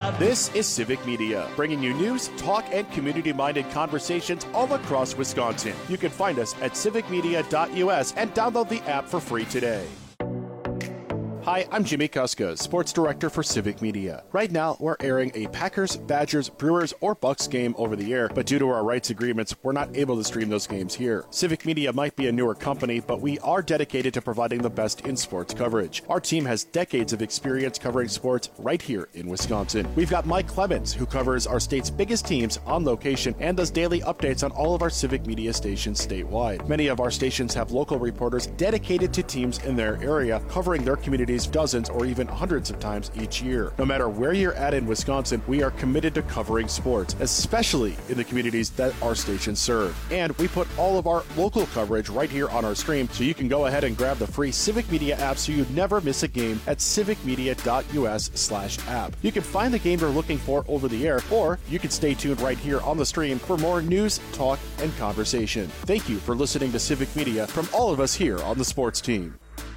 This is Civic Media, bringing you news, talk, and community-minded conversations all across Wisconsin. You can find us at civicmedia.us and download the app for free today. Hi, I'm Jimmy Kuska, Sports Director for Civic Media. Right now, we're airing a Packers, Badgers, Brewers, or Bucks game over the air, but due to our rights agreements, we're not able to stream those games here. Civic Media might be a newer company, but we are dedicated to providing the best in sports coverage. Our team has decades of experience covering sports right here in Wisconsin. We've got Mike Clemens, who covers our state's biggest teams on location and does daily updates on all of our Civic Media stations statewide. Many of our stations have local reporters dedicated to teams in their area, covering their communities dozens or even hundreds of times each year. No matter where you're at in Wisconsin, we are committed to covering sports, especially in the communities that our stations serve. And we put all of our local coverage right here on our stream, so you can go ahead and grab the free Civic Media app so you never miss a game at civicmedia.us/app. You can find the game you're looking for over the air, or you can stay tuned right here on the stream for more news, talk, and conversation. Thank you for listening to Civic Media from all of us here on the sports team.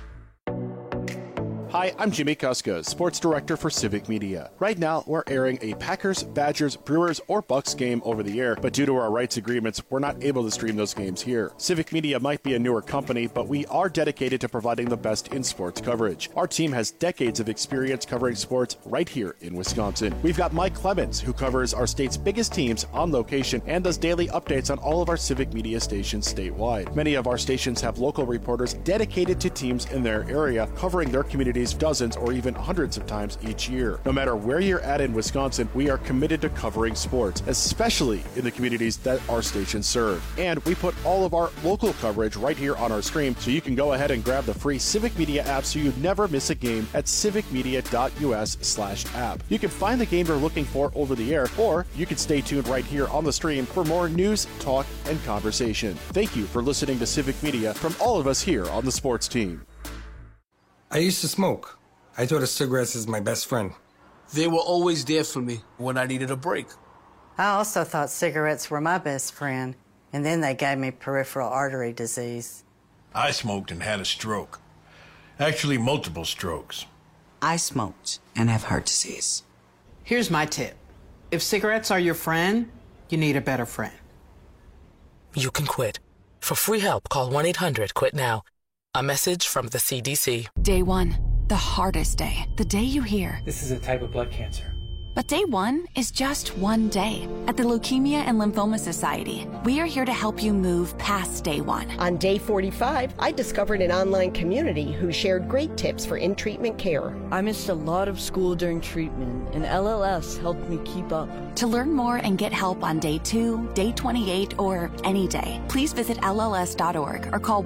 Hi, I'm Jimmy Kuska, Sports Director for Civic Media. Right now, we're airing a Packers, Badgers, Brewers, or Bucks game over the air, but due to our rights agreements, we're not able to stream those games here. Civic Media might be a newer company, but we are dedicated to providing the best in sports coverage. Our team has decades of experience covering sports right here in Wisconsin. We've got Mike Clemens, who covers our state's biggest teams on location and does daily updates on all of our Civic Media stations statewide. Many of our stations have local reporters dedicated to teams in their area, covering their communities dozens or even hundreds of times each year. No matter where you're at in Wisconsin, we are committed to covering sports, especially in the communities that our stations serve. And we put all of our local coverage right here on our stream, so you can go ahead and grab the free Civic Media app so you never miss a game at civicmedia.us/app. You can find the game you're looking for over the air, or you can stay tuned right here on the stream for more news, talk, and conversation. Thank you for listening to Civic Media from all of us here on the sports team. I used to smoke. I thought of cigarettes as my best friend. They were always there for me when I needed a break. I also thought cigarettes were my best friend, and then they gave me peripheral artery disease. I smoked and had a stroke. Actually, multiple strokes. I smoked and have heart disease. Here's my tip. If cigarettes are your friend, you need a better friend. You can quit. For free help, call 1-800-QUIT-NOW. A message from the CDC. Day one, the hardest day. The day you hear, this is a type of blood cancer. But day one is just one day. At the Leukemia and Lymphoma Society, we are here to help you move past day one. On day 45, I discovered an online community who shared great tips for in-treatment care. I missed a lot of school during treatment, and LLS helped me keep up. To learn more and get help on day 2, day 28, or any day, please visit LLS.org or call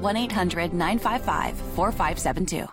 1-800-955-4572.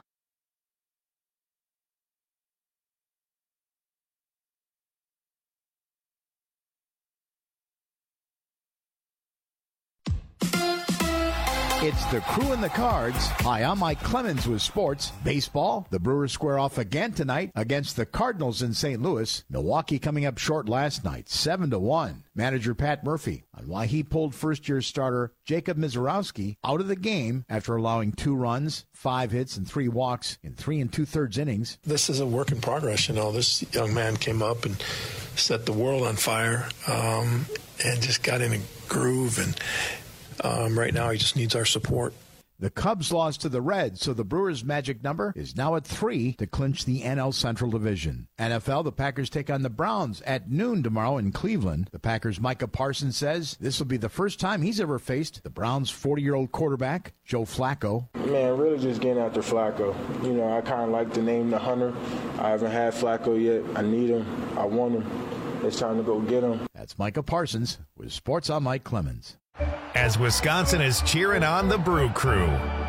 It's the Crew and the Cards. Hi, I'm Mike Clemens with sports. Baseball, the Brewers square off again tonight against the Cardinals in St. Louis. Milwaukee coming up short last night, 7-1. Manager Pat Murphy on why he pulled first-year starter Jacob Misiorowski out of the game after allowing 2 runs, 5 hits, and 3 walks in 3 2/3 innings. This is a work in progress. You know, this young man came up and set the world on fire and just got in a groove, and right now, he just needs our support. The Cubs lost to the Reds, so the Brewers' magic number is now at 3 to clinch the NL Central Division. NFL, the Packers take on the Browns at noon tomorrow in Cleveland. The Packers' Micah Parsons says this will be the first time he's ever faced the Browns' 40-year-old quarterback, Joe Flacco. Man, really just getting after Flacco. You know, I kind of like the name The Hunter. I haven't had Flacco yet. I need him. I want him. It's time to go get him. That's Micah Parsons with Sports on Mike Clemens. As Wisconsin is cheering on the Brew Crew.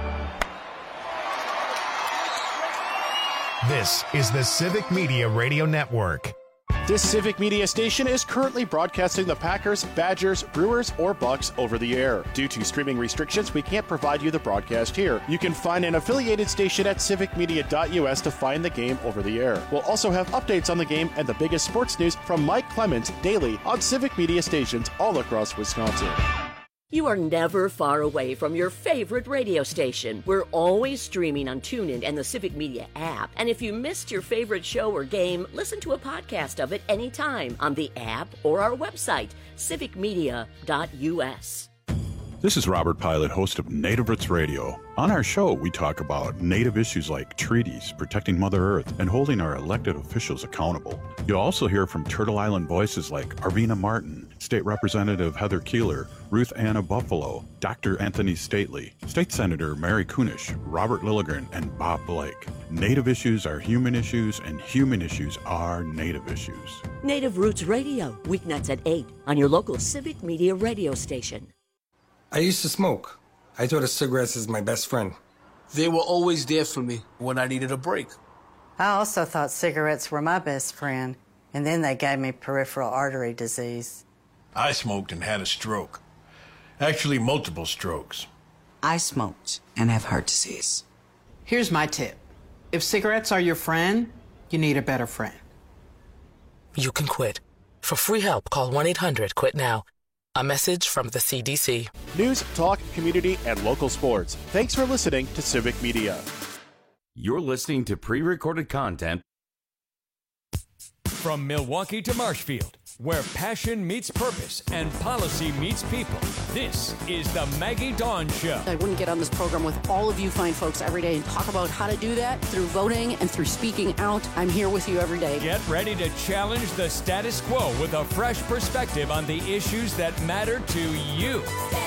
This is the Civic Media Radio Network. This Civic Media station is currently broadcasting the Packers, Badgers, Brewers, or Bucks over the air. Due to streaming restrictions, we can't provide you the broadcast here. You can find an affiliated station at civicmedia.us to find the game over the air. We'll also have updates on the game and the biggest sports news from Mike Clemens daily on Civic Media stations all across Wisconsin. You are never far away from your favorite radio station. We're always streaming on TuneIn and the Civic Media app. And if you missed your favorite show or game, listen to a podcast of it anytime on the app or our website, civicmedia.us. This is Robert Pilot, host of Native Roots Radio. On our show, we talk about Native issues like treaties, protecting Mother Earth, and holding our elected officials accountable. You'll also hear from Turtle Island voices like Arvina Martin, State Representative Heather Keeler, Ruth Anna Buffalo, Dr. Anthony Stately, State Senator Mary Kunish, Robert Lilligren, and Bob Blake. Native issues are human issues, and human issues are Native issues. Native Roots Radio, weeknights at 8 on your local Civic Media radio station. I used to smoke. I thought of cigarettes as my best friend. They were always there for me when I needed a break. I also thought cigarettes were my best friend, and then they gave me peripheral artery disease. I smoked and had a stroke. Actually, multiple strokes. I smoked and have heart disease. Here's my tip. If cigarettes are your friend, you need a better friend. You can quit. For free help, call 1-800-QUIT-NOW. A message from the CDC. News, talk, community, and local sports. Thanks for listening to Civic Media. You're listening to pre-recorded content. From Milwaukee to Marshfield, where passion meets purpose and policy meets people, this is the Maggie Dawn Show. I wouldn't get on this program with all of you fine folks every day and talk about how to do that through voting and through speaking out. I'm here with you every day. Get ready to challenge the status quo with a fresh perspective on the issues that matter to you.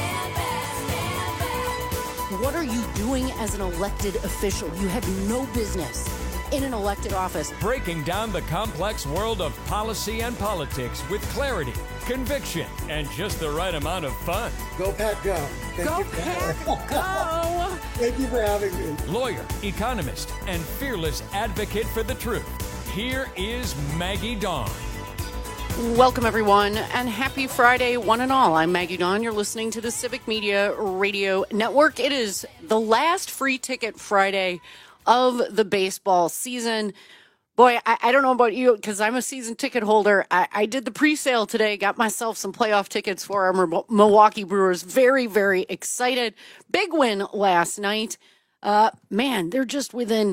What are you doing as an elected official? You have no business in an elected office. Breaking down the complex world of policy and politics with clarity, conviction, and just the right amount of fun. Go Pack Go. Go Pack Go. Thank you for having me. Lawyer, economist, and fearless advocate for the truth. Here is Maggie Dawn. Welcome, everyone, and happy Friday, one and all. I'm Maggie Dawn. You're listening to the Civic Media Radio Network. It is the last free ticket Friday of the baseball season. Boy, I don't know about you, because I'm a season ticket holder. I did the pre-sale today, got myself some playoff tickets for our Milwaukee Brewers. Very, very excited. Big win last night. Man, they're just within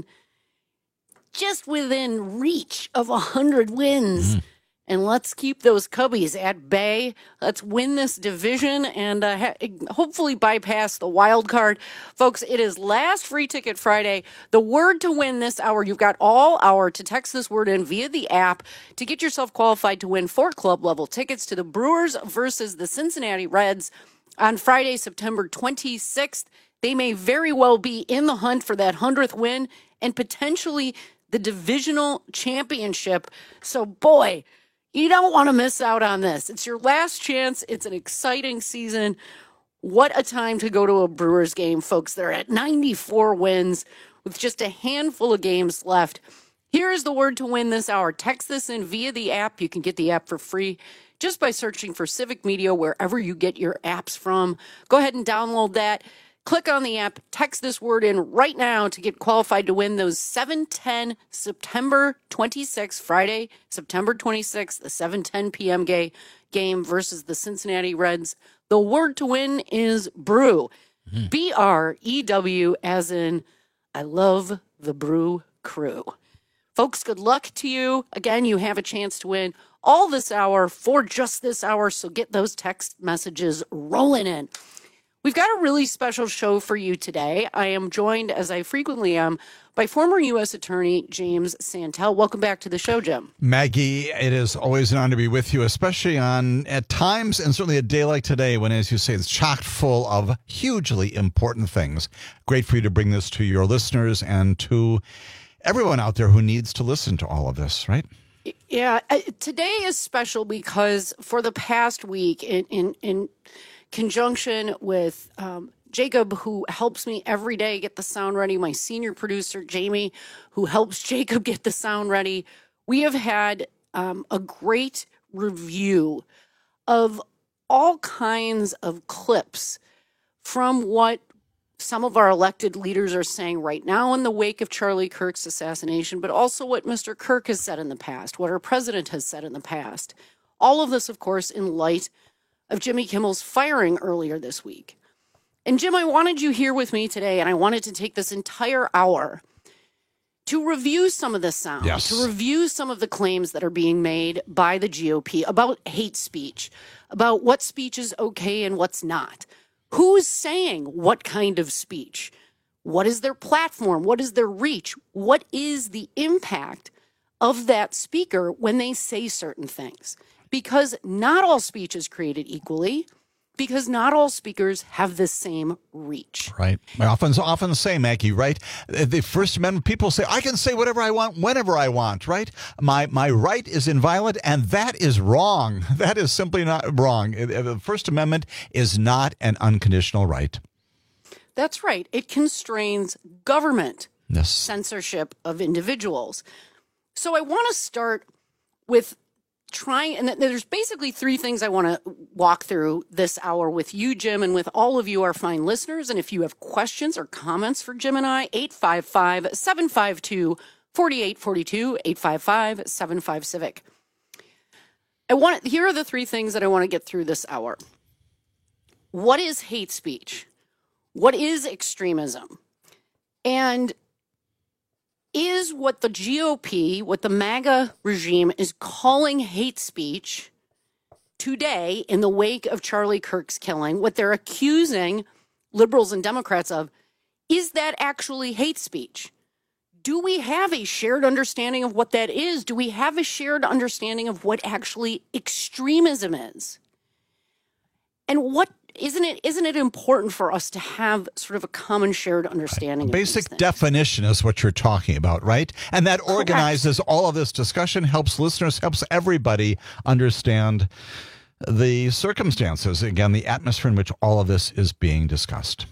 reach of 100 wins. And let's keep those Cubbies at bay. Let's win this division and hopefully bypass the wild card. Folks, it is last free ticket Friday. The word to win this hour, you've got all hour to text this word in via the app to get yourself qualified to win 4 club-level tickets to the Brewers versus the Cincinnati Reds on Friday, September 26th. They may very well be in the hunt for that 100th win and potentially the divisional championship. So, boy, you don't want to miss out on this. It's your last chance. It's an exciting season. What a time to go to a Brewers game, folks. They're at 94 wins with just a handful of games left. Here is the word to win this hour. Text this in via the app. You can get the app for free just by searching for Civic Media wherever you get your apps from. Go ahead and download that. Click on the app, text this word in right now to get qualified to win those 7:10 September 26th, Friday, September 26th, the 7:10 p.m. game versus the Cincinnati Reds. The word to win is brew. B-R-E-W, as in I love the Brew Crew. Folks, good luck to you. Again, you have a chance to win all this hour for just this hour, so get those text messages rolling in. We've got a really special show for you today. I am joined, as I frequently am, by former U.S. Attorney James Santel. Welcome back to the show, Jim. Maggie, it is always an honor to be with you, especially at times, and certainly a day like today when, as you say, it's chock full of hugely important things. Great for you to bring this to your listeners and to everyone out there who needs to listen to all of this, right? Yeah, today is special because for the past week, in conjunction with Jacob, who helps me every day get the sound ready, my senior producer, Jamie, who helps Jacob get the sound ready, we have had a great review of all kinds of clips from what some of our elected leaders are saying right now in the wake of Charlie Kirk's assassination, but also what Mr. Kirk has said in the past, what our president has said in the past. All of this, of course, in light of Jimmy Kimmel's firing earlier this week. And Jim, I wanted you here with me today, and I wanted to take this entire hour to review some of the sound, to review some of the claims that are being made by the GOP about hate speech, about what speech is okay and what's not. Who's saying what kind of speech? What is their platform? What is their reach? What is the impact of that speaker when they say certain things? Because not all speech is created equally, because not all speakers have the same reach. Right. I often say, Maggie, right? The First Amendment, people say, I can say whatever I want, whenever I want, right? My right is inviolate, and that is wrong. That is simply not wrong. The First Amendment is not an unconditional right. That's right. It constrains government censorship of individuals. So I want to start with and there's basically three things I want to walk through this hour with you, Jim, and with all of you, our fine listeners. And if you have questions or comments for Jim and I, 855-752-4842, 855-75-CIVIC. Here are the three things that I want to get through this hour. What is hate speech? What is extremism? And is what the GOP, what the MAGA regime is calling hate speech today in the wake of Charlie Kirk's killing, what they're accusing liberals and Democrats of, is that actually hate speech? Do we have a shared understanding of what that is? Do we have a shared understanding of what actually extremism is? And what isn't it important for us to have sort of a common shared understanding? Basic definition is what you're talking about, right? And that organizes all of this discussion, helps listeners, helps everybody understand the circumstances, again, the atmosphere in which all of this is being discussed.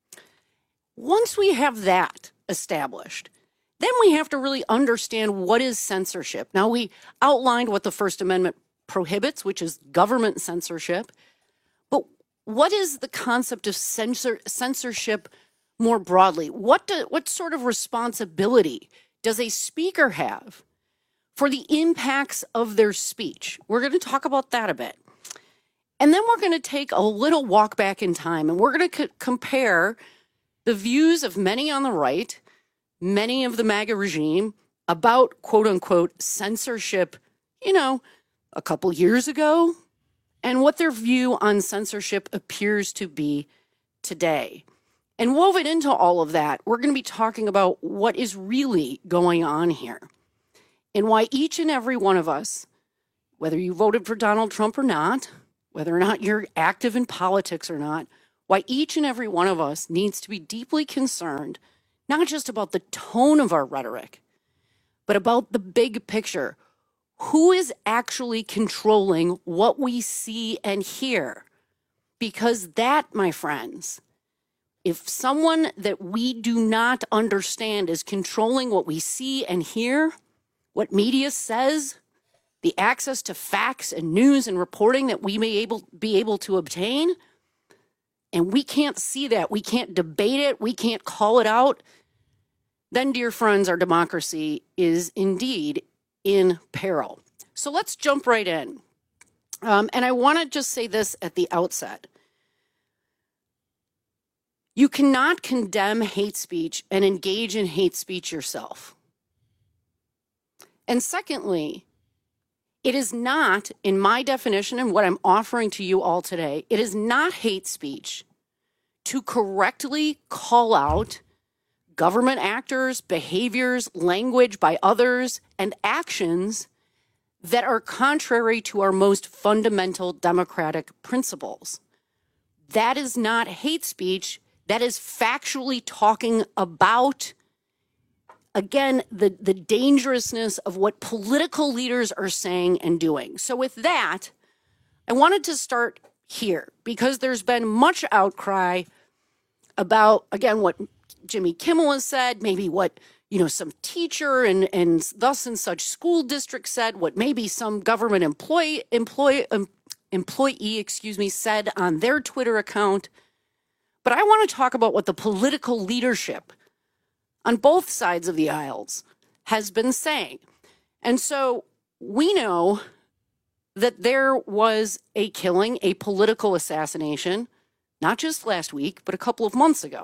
Once we have that established, then we have to really understand what is censorship. Now, we outlined what the First Amendment prohibits, which is government censorship. But what is the concept of censorship more broadly? What sort of responsibility does a speaker have for the impacts of their speech? We're going to talk about that a bit. And then we're going to take a little walk back in time, and we're going to compare the views of many on the right, many of the MAGA regime, about quote-unquote censorship, a couple years ago, and what their view on censorship appears to be today. And woven into all of that, we're going to be talking about what is really going on here and why each and every one of us, whether you voted for Donald Trump or not, whether or not you're active in politics or not, why each and every one of us needs to be deeply concerned, not just about the tone of our rhetoric, but about the big picture. Who is actually controlling what we see and hear? Because that, my friends, if someone that we do not understand is controlling what we see and hear, what media says, the access to facts and news and reporting that we may be able to obtain, and we can't see that, we can't debate it, we can't call it out, then, dear friends, our democracy is indeed in peril. So let's jump right in. And I want to just say this at the outset. You cannot condemn hate speech and engage in hate speech yourself. And secondly, it is not, in my definition and what I'm offering to you all today, it is not hate speech to correctly call out government actors, behaviors, language by others, and actions that are contrary to our most fundamental democratic principles. That is not hate speech. That is factually talking about, again, the dangerousness of what political leaders are saying and doing. So with that, I wanted to start here because there's been much outcry about, again, what Jimmy Kimmel has said, maybe what, some teacher and thus and such school district said, what maybe some government employee, said on their Twitter account. But I want to talk about what the political leadership on both sides of the aisles has been saying. And so we know that there was a killing, a political assassination, not just last week, but a couple of months ago,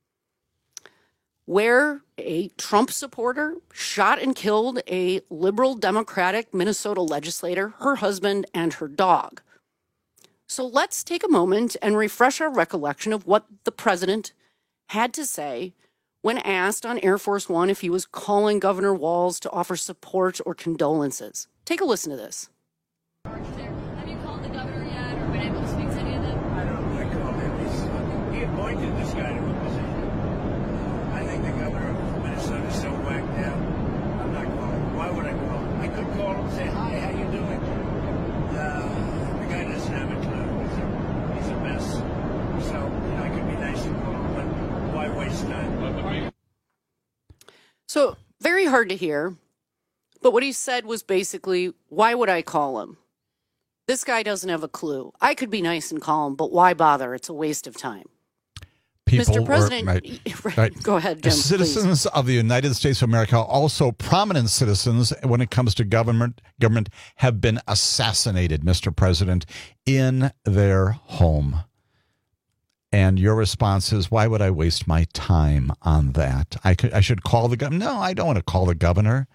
where a Trump supporter shot and killed a liberal Democratic Minnesota legislator, her husband, and her dog. So let's take a moment and refresh our recollection of what the president had to say when asked on Air Force One if he was calling Governor Walz to offer support or condolences. Take a listen to this. Have you called the governor yet or been able to speak to any of them? I don't know. I called him. He appointed this guy to a position. I think the governor of Minnesota is so whacked out. I'm not calling. Why would I call him? I could call him and say, hi, how you doing? The guy doesn't have a clue. He's a mess. So, I could be nice and call him, but why waste time? So, very hard to hear. But what he said was basically, why would I call him? This guy doesn't have a clue. I could be nice and call him, but why bother? It's a waste of time. Mr. President, right. Go ahead, Jim. Citizens please. of the United States of America, also prominent citizens when it comes to government, have been assassinated, Mr. President, in their home. And your response is, why would I waste my time on that? I should call the governor. No, I don't want to call the governor.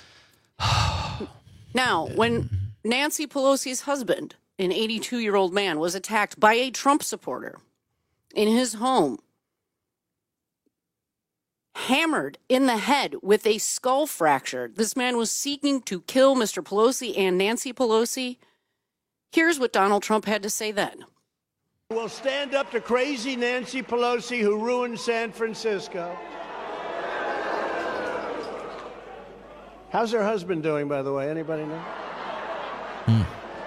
Now, when Nancy Pelosi's husband, an 82-year-old man, was attacked by a Trump supporter in his home, hammered in the head with a skull fracture, this man was seeking to kill Mr. Pelosi and Nancy Pelosi. Here's what Donald Trump had to say then. We'll stand up to crazy Nancy Pelosi who ruined San Francisco. How's her husband doing, by the way? Anybody know?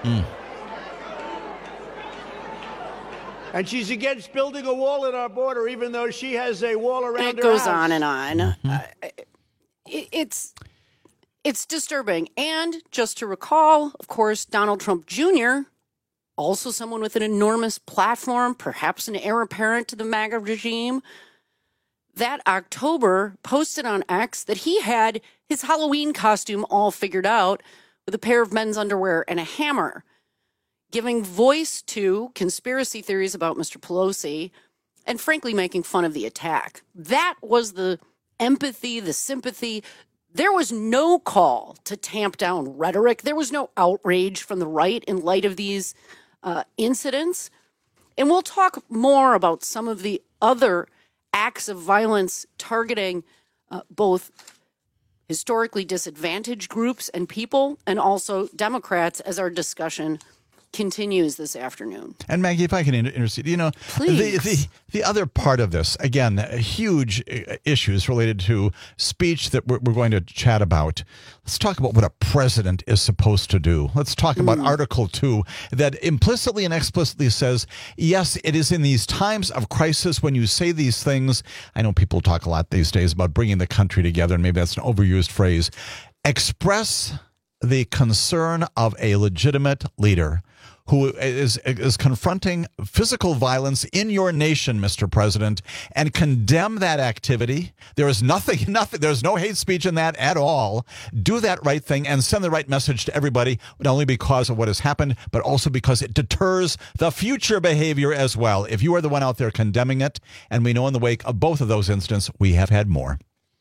And she's against building a wall at our border, even though she has a wall around her house. It goes on and on. It's disturbing. And just to recall, of course, Donald Trump Jr., also someone with an enormous platform, perhaps an heir apparent to the MAGA regime, that October posted on X that he had his Halloween costume all figured out with a pair of men's underwear and a hammer, giving voice to conspiracy theories about Mr. Pelosi and frankly making fun of the attack. That was the empathy, the sympathy. There was no call to tamp down rhetoric. There was no outrage from the right in light of these incidents. And we'll talk more about some of the other acts of violence targeting both historically disadvantaged groups and people and also Democrats as our discussion continues this afternoon. And Maggie, if I can intercede, Please. The other part of this, again, huge issues related to speech that we're going to chat about. Let's talk about what a president is supposed to do. Let's talk about Article 2 that implicitly and explicitly says, yes, it is in these times of crisis when you say these things. I know people talk a lot these days about bringing the country together, and maybe that's an overused phrase. Express the concern of a legitimate leader who is confronting physical violence in your nation, Mr. President, and condemn that activity. There is nothing, there's no hate speech in that at all. Do that right thing and send the right message to everybody, not only because of what has happened, but also because it deters the future behavior as well. If you are the one out there condemning it, and we know in the wake of both of those incidents, we have had more.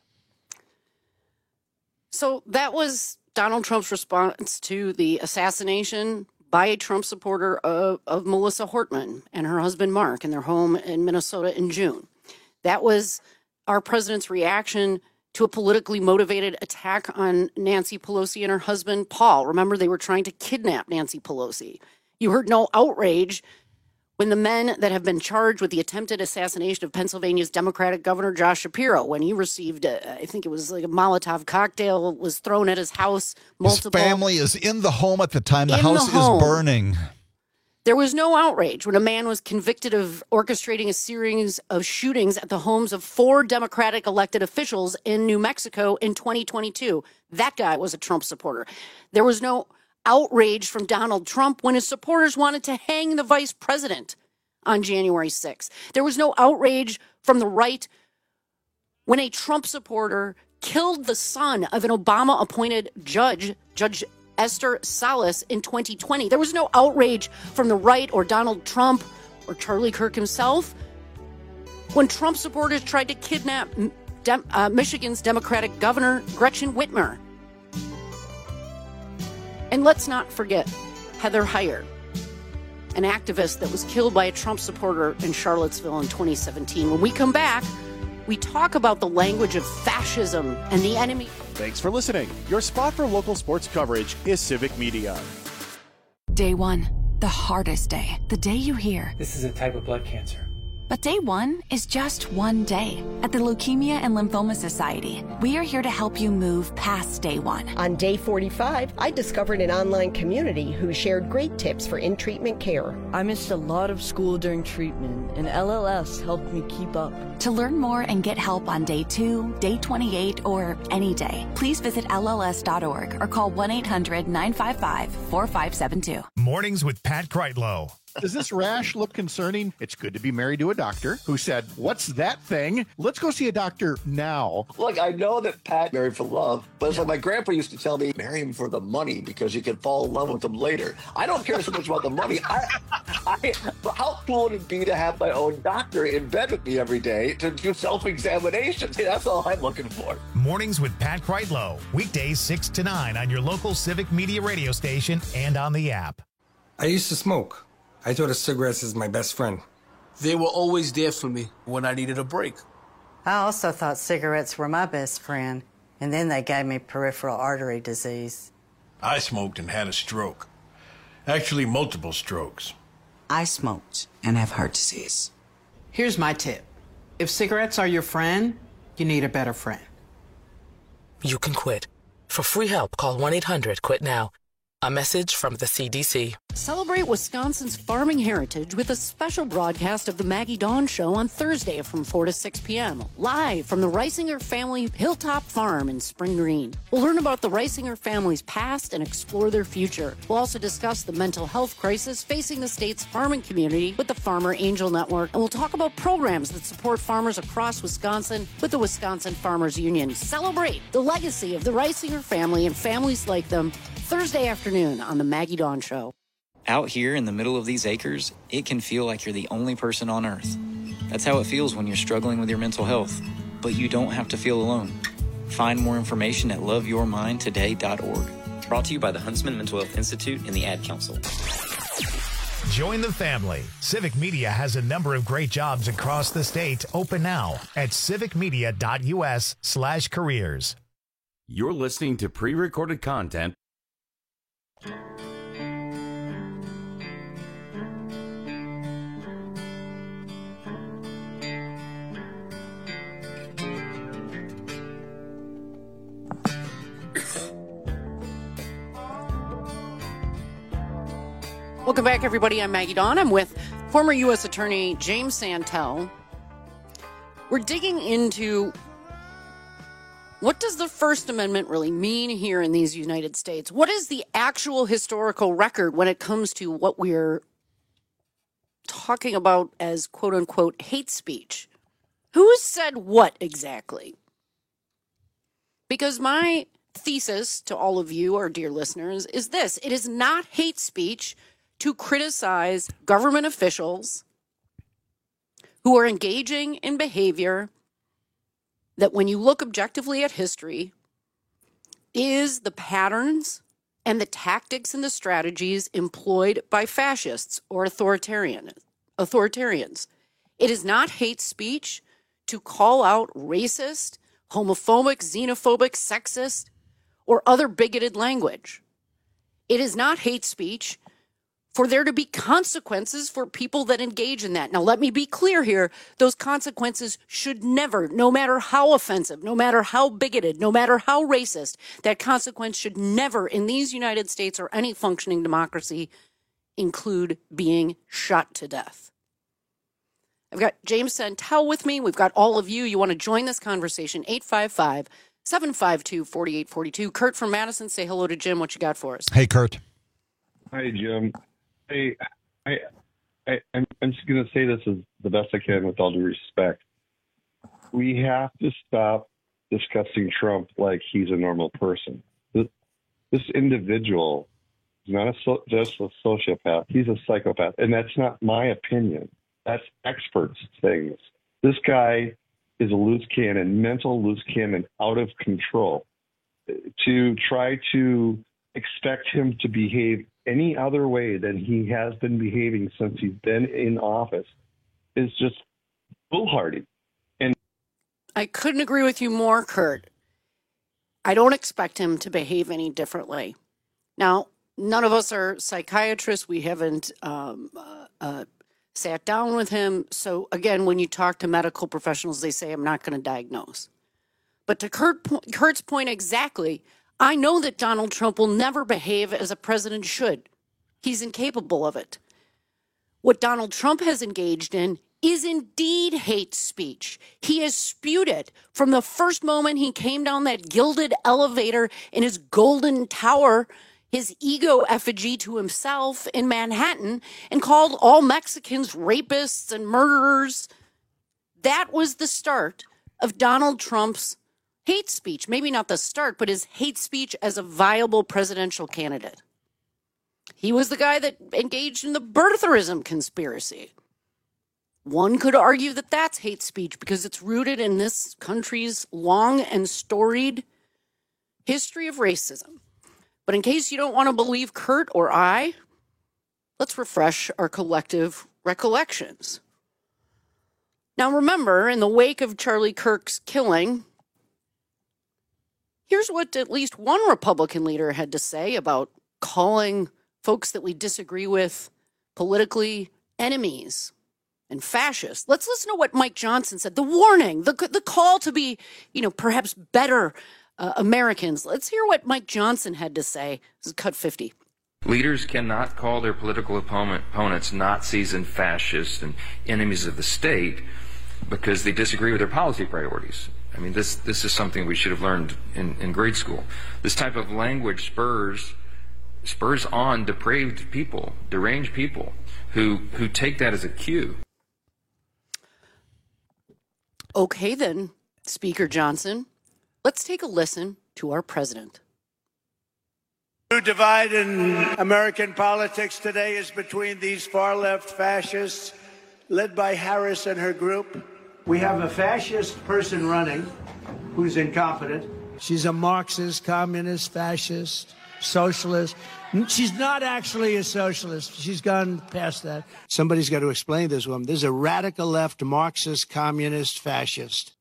So that was Donald Trump's response to the assassination by a Trump supporter of Melissa Hortman and her husband Mark in their home in Minnesota in June. That was our president's reaction to a politically motivated attack on Nancy Pelosi and her husband Paul. Remember, they were trying to kidnap Nancy Pelosi. You heard no outrage when the men that have been charged with the attempted assassination of Pennsylvania's Democratic Governor Josh Shapiro, when he received, I think it was like a Molotov cocktail was thrown at his house. Multiple. His family is in the home at the time. The house is burning. There was no outrage when a man was convicted of orchestrating a series of shootings at the homes of 4 Democratic elected officials in New Mexico in 2022. That guy was a Trump supporter. There was no outrage from Donald Trump when his supporters wanted to hang the vice president on January 6th. There was no outrage from the right when a Trump supporter killed the son of an Obama-appointed judge, Judge Esther Salas in 2020. There was no outrage from the right or Donald Trump or Charlie Kirk himself when Trump supporters tried to kidnap Michigan's Democratic Governor Gretchen Whitmer. And let's not forget Heather Heyer, an activist that was killed by a Trump supporter in Charlottesville in 2017. When we come back, we talk about the language of fascism and the enemy. Thanks for listening. Your spot for local sports coverage is Civic Media. Day one, the hardest day. The day you hear, this is a type of blood cancer. But day one is just one day. At the Leukemia and Lymphoma Society, we are here to help you move past day one. On day 45, I discovered an online community who shared great tips for in-treatment care. I missed a lot of school during treatment, and LLS helped me keep up. To learn more and get help on day 2, day 28, or any day, please visit LLS.org or call 1-800-955-4572. Mornings with Pat Kreitlow. Does this rash look concerning? It's good to be married to a doctor who said, "What's that thing? Let's go see a doctor now." Look, I know that Pat married for love, but it's like my grandpa used to tell me, marry him for the money because you can fall in love with him later. I don't care so much about the money. But how cool would it be to have my own doctor in bed with me every day to do self-examinations? That's all I'm looking for. Mornings with Pat Kreitlow. Weekdays 6 to 9 on your local Civic Media radio station and on the app. I used to smoke. I thought of cigarettes as my best friend. They were always there for me when I needed a break. I also thought cigarettes were my best friend, and then they gave me peripheral artery disease. I smoked and had a stroke. Actually, multiple strokes. I smoked and have heart disease. Here's my tip. If cigarettes are your friend, you need a better friend. You can quit. For free help, call 1-800-QUIT-NOW. A message from the CDC. Celebrate Wisconsin's farming heritage with a special broadcast of the Maggie Dawn Show on Thursday from 4 to 6 p.m. live from the Reisinger family Hilltop Farm in Spring Green. We'll learn about the Reisinger family's past and explore their future. We'll also discuss the mental health crisis facing the state's farming community with the Farmer Angel Network, and we'll talk about programs that support farmers across Wisconsin with the Wisconsin Farmers Union. Celebrate the legacy of the Reisinger family and families like them Thursday afternoon on the Maggie Dawn Show. Out here in the middle of these acres, it can feel like you're the only person on earth. That's how it feels when you're struggling with your mental health. But you don't have to feel alone. Find more information at loveyourmindtoday.org. Brought to you by the Huntsman Mental Health Institute and the Ad Council. Join the family. Civic Media has a number of great jobs across the state open now at civicmedia.us/careers. You're listening to pre-recorded content. Welcome back, everybody. I'm Maggie Dawn. I'm with former U.S. Attorney James Santel. We're digging into what does the First Amendment really mean here in these United States? What is the actual historical record when it comes to what we're talking about as quote-unquote hate speech? Who said what exactly? Because my thesis to all of you, our dear listeners, is this. It is not hate speech to criticize government officials who are engaging in behavior that, when you look objectively at history, is the patterns and the tactics and the strategies employed by fascists or authoritarians. It is not hate speech to call out racist, homophobic, xenophobic, sexist, or other bigoted language. It is not hate speech for there to be consequences for people that engage in that. Now, let me be clear here. Those consequences should never, no matter how offensive, no matter how bigoted, no matter how racist, that consequence should never, in these United States or any functioning democracy, include being shot to death. I've got James Santel with me. We've got all of you. You want to join this conversation, 855-752-4842. Kurt from Madison, say hello to Jim. What you got for us? Hey, Kurt. Hi, Jim. Hey, I'm just going to say this as the best I can with all due respect. We have to stop discussing Trump like he's a normal person. This individual is not just a sociopath. He's a psychopath. And that's not my opinion. That's experts' things. This guy is a loose cannon, mental loose cannon, out of control. To try to expect him to behave any other way than he has been behaving since he's been in office is just foolhardy. And I couldn't agree with you more, Kurt. I don't expect him to behave any differently. Now, none of us are psychiatrists. We haven't sat down with him. So again, when you talk to medical professionals, they say, I'm not going to diagnose. But to Kurt's point exactly, I know that Donald Trump will never behave as a president should. He's incapable of it. What Donald Trump has engaged in is indeed hate speech. He has spewed it from the first moment he came down that gilded elevator in his golden tower, his ego effigy to himself in Manhattan, and called all Mexicans rapists and murderers. That was the start of Donald Trump's hate speech. Maybe not the start, but his hate speech as a viable presidential candidate. He was the guy that engaged in the birtherism conspiracy. One could argue that that's hate speech because it's rooted in this country's long and storied history of racism. But in case you don't want to believe Kurt or I, let's refresh our collective recollections. Now remember, in the wake of Charlie Kirk's killing, here's what at least one Republican leader had to say about calling folks that we disagree with politically enemies and fascists. Let's listen to what Mike Johnson said. The warning, the call to be, perhaps better Americans. Let's hear what Mike Johnson had to say. This is cut 50. Leaders cannot call their political opponents Nazis and fascists and enemies of the state because they disagree with their policy priorities. I mean, this is something we should have learned in grade school. This type of language spurs on depraved people, deranged people who take that as a cue. Okay, then, Speaker Johnson, let's take a listen to our president. The divide in American politics today is between these far-left fascists led by Harris and her group. We have a fascist person running who's incompetent. She's a Marxist, communist, fascist, socialist. She's not actually a socialist. She's gone past that. Somebody's got to explain this woman. There's a radical left Marxist, communist, fascist.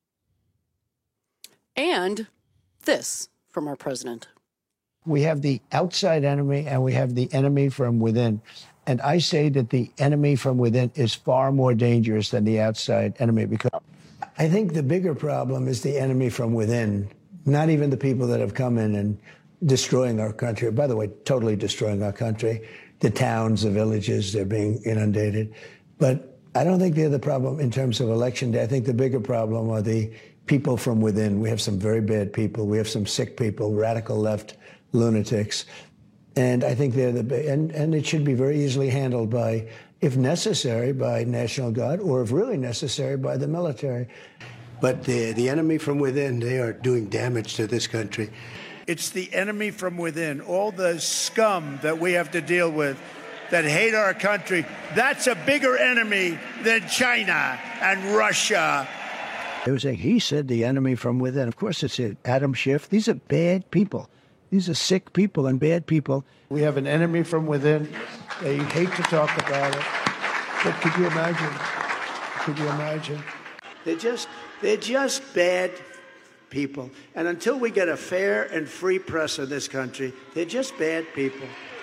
And this from our president. We have the outside enemy and we have the enemy from within. And I say that the enemy from within is far more dangerous than the outside enemy, because I think the bigger problem is the enemy from within, not even the people that have come in and destroying our country. By the way, totally destroying our country. The towns, the villages, they're being inundated. But I don't think they're the problem in terms of election day. I think the bigger problem are the people from within. We have some very bad people. We have some sick people, radical left lunatics. And I think they're and it should be very easily handled by, if necessary, by National Guard, or if really necessary, by the military. But the enemy from within, they are doing damage to this country. It's the enemy from within, all the scum that we have to deal with that hate our country. That's a bigger enemy than China and Russia. They were saying, he said the enemy from within. Of course, it's Adam Schiff. These are bad people. These are sick people and bad people. We have an enemy from within. They hate to talk about it. But could you imagine? Could you imagine? They're just bad people. And until we get a fair and free press in this country, they're just bad people.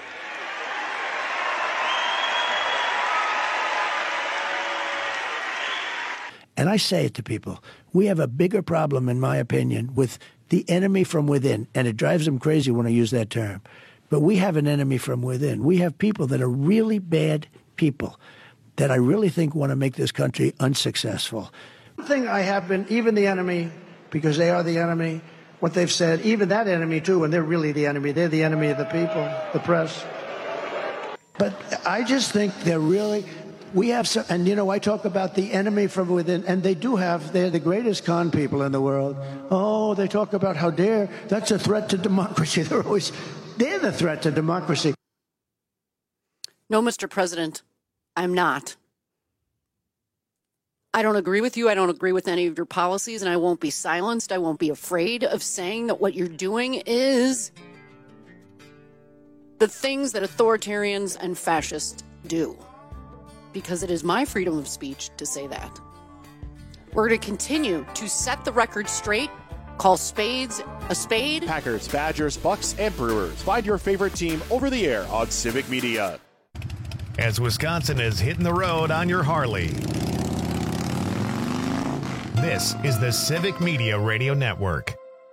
And I say it to people, we have a bigger problem, in my opinion, with the enemy from within. And it drives them crazy when I use that term. But we have an enemy from within. We have people that are really bad people that I really think want to make this country unsuccessful. One thing I have been, even the enemy, because they are the enemy, what they've said, even that enemy too, and they're really the enemy. They're the enemy of the people, the press. But I just think they're really... We have some, and I talk about the enemy from within, and they're the greatest con people in the world. Oh, they talk about how dare, that's a threat to democracy. They're always, They're the threat to democracy. No, Mr. President, I'm not. I don't agree with you. I don't agree with any of your policies, and I won't be silenced. I won't be afraid of saying that what you're doing is the things that authoritarians and fascists do, because it is my freedom of speech to say that. We're going to continue to set the record straight, call spades a spade. Packers, Badgers, Bucks, and Brewers. Find your favorite team over the air on Civic Media. As Wisconsin is hitting the road on your Harley. This is the Civic Media Radio Network.